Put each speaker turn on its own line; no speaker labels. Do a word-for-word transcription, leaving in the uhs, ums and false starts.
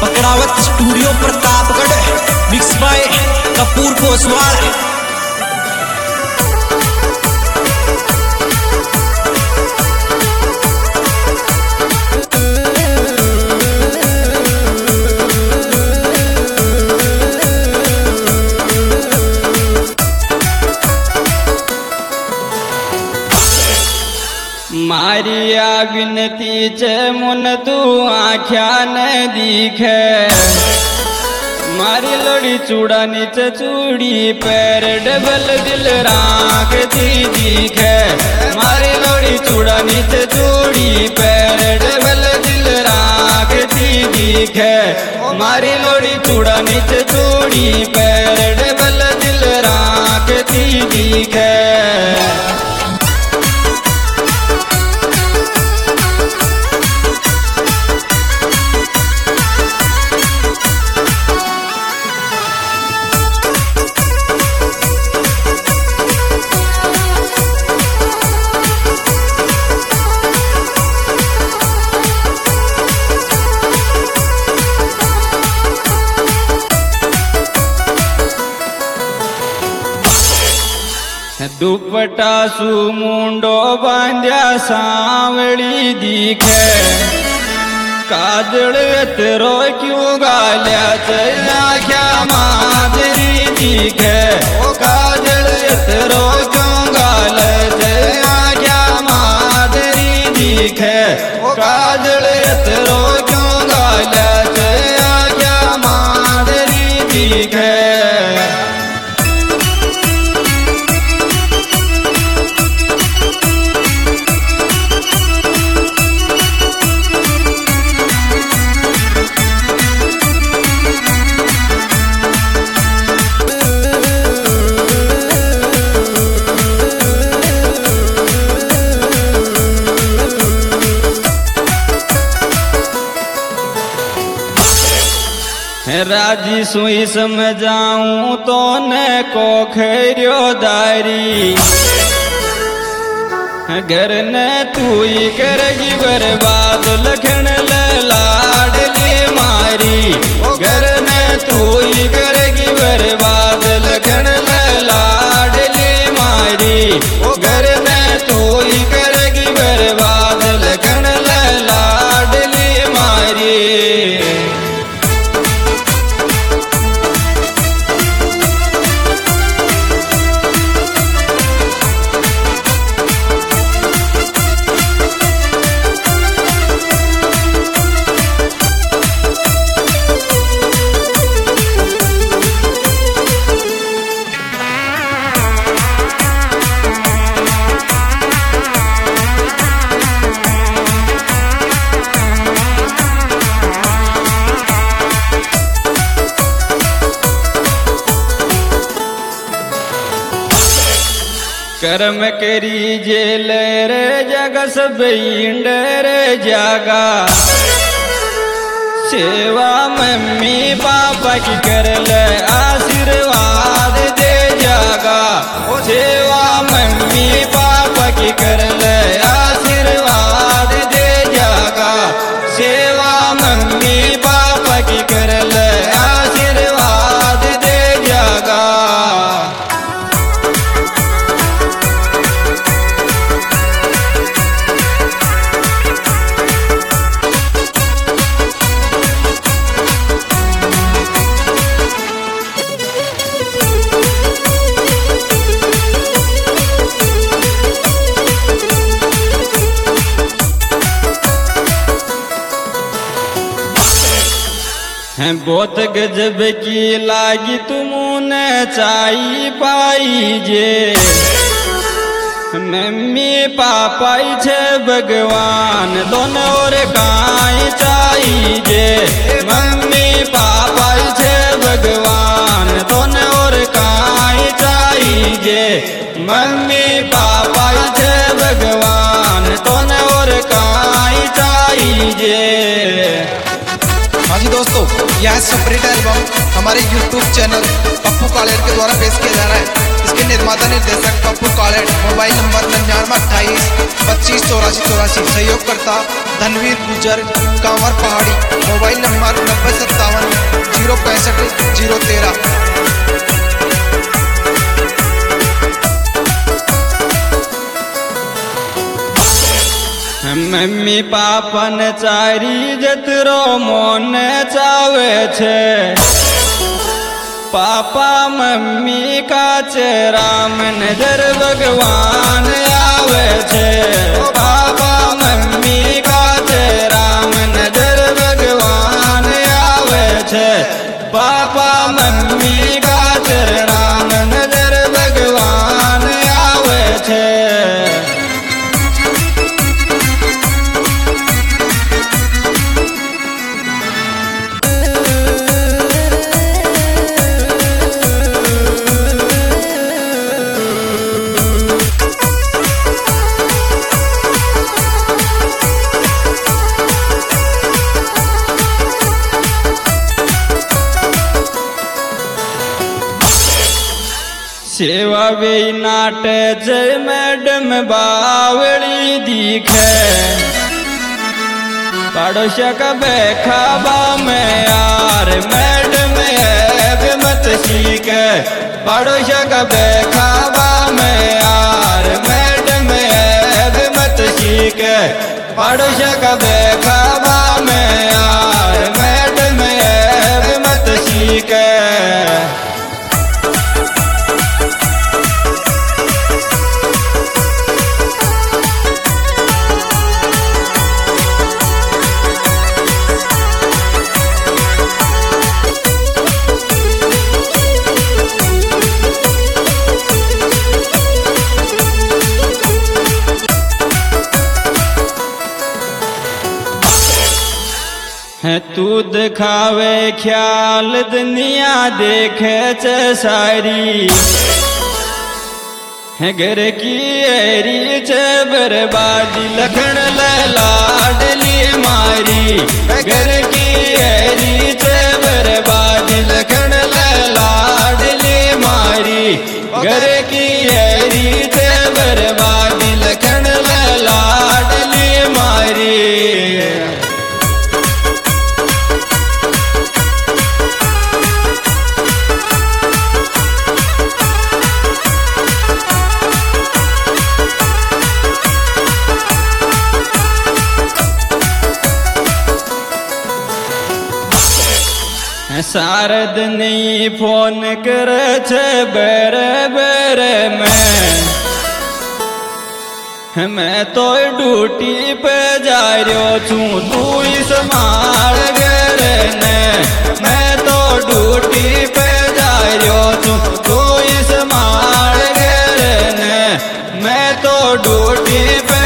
पकड़ावत studio Pratapgarh, mix by Kapoor Poswal.
Maria विनती चे मुन तू आख्या न दिखे, मारी लोड़ी चूड़ा नीचे चूड़ी पैर डबल दिल राख दी दिखे, मारी लोड़ी चूड़ा नीचे चूड़ी पैर डबल दिल राख दी दिखे, मारी लोड़ी चूड़ा नीचे चूड़ी पैर डबल दिल राख दी दिखे। दुपट्टा सु मुंडो बांध्या सांवली दिखे, काजल तेरो क्यों गाल्या आख्या माधुरी दिखे, काजल तेरो क्यों गाल आख्या माधुरी दिखे, काजल तेरो क्यों गाल आख्या माधुरी दिखे। राजी सुई समझाऊं तो न को खैरियो दारी, घर न तू ही करेगी बर्बाद लखन लाडली मारी, घर न तू ही करेगी बर्बाद लखन लाडली मारी, घर न तू ही करेगी बर्बाद लखन लाडली मारी। कर्म करी जेल रे जग सब इंडर जागा, सेवा मम्मी पापा की कर ले आशीर्वाद दे जागा, सेवा मम्मी पापा की कर ले आशीर्वाद दे जागा, सेवा मम्मी पापा की कर ले आशीर्वाद दे जागा। बहुत गजब की लागी तुमने चाई पाई जे, मम्मी पापा छे भगवान दोनों और काई चाई जे, मम्मी पापा छे भगवान दोनों और काई चाई जे, मम्मी पापा छे भगवान दोनों और काई चाई जे।
हाँ जी दोस्तों, यह सेपरेट एल्बम हमारे यूट्यूब चैनल पप्पू कालेट के द्वारा पेश किया जा रहा है। इसके निर्माता निर्देशक पप्पू कालेट, मोबाइल नंबर निन्यानवे अट्ठाईस पच्चीस चौरासी चौरासी। सहयोगकर्ता धनवीर गुजर, कांवर पहाड़ी। मोबाइल नंबर नब्बे सत्तावन जीरो पैंसठ जीरो तेरह।
मम्मी पापन चारी जतरो मोन चावे छे। पापा मम्मी का राम नजर भगवान आवे छे। पापा मम्मी का राम नजर भगवान आवे छे। पापा मम्मी का राम नजर भगवान आवे छे। सेवा वे नाट जय मैडम बावड़ी दिखे। पड़ोसिया का बेखाबा में यार मैडम है मत सीखे। पड़ोसिया का बेखाबा में यार मैडम है मत सीखे। पड़ोसिया का बेखाबा में यार मैडम है मत सीखे। है तू दिखावे ख्याल दुनिया देखे च सारी। है घर की एरी च बर्बादी लखन लाडली मारी। घर की एरी च बर्बादी लखन लाडली मारी। घर की एरी च बर्बादी लखन लाडली मारी। शारद नहीं फोन करे छे बेरे बेरे में। मैं तो ड्यूटी पे जा रहो छू तू इस मार घरे ने। मैं तो ड्यूटी पे जा रहो छू तू इस मार घरे ने। मैं तो ड्यूटी पे